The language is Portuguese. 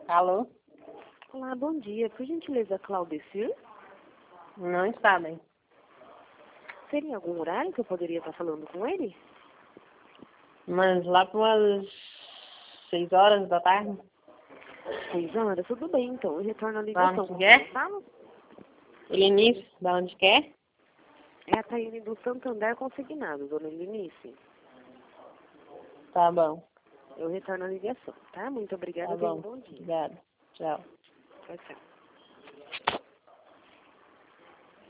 Alô? Olá, bom dia. Por gentileza, Claudecir? Não está bem. Seria algum horário que eu poderia estar falando com ele? Mas lá para umas 6 horas da tarde. 6 horas? Tudo bem, então. Eu retorno a Da ligação. onde quer? Fala? Elinice, da onde quer? É a Taíne do Santander Consignado, dona Elinice. Tá bom. Eu retorno a ligação, tá? Muito obrigada. Tá Tenha um bom. bom dia. Obrigada. Tchau. Tchau, tchau.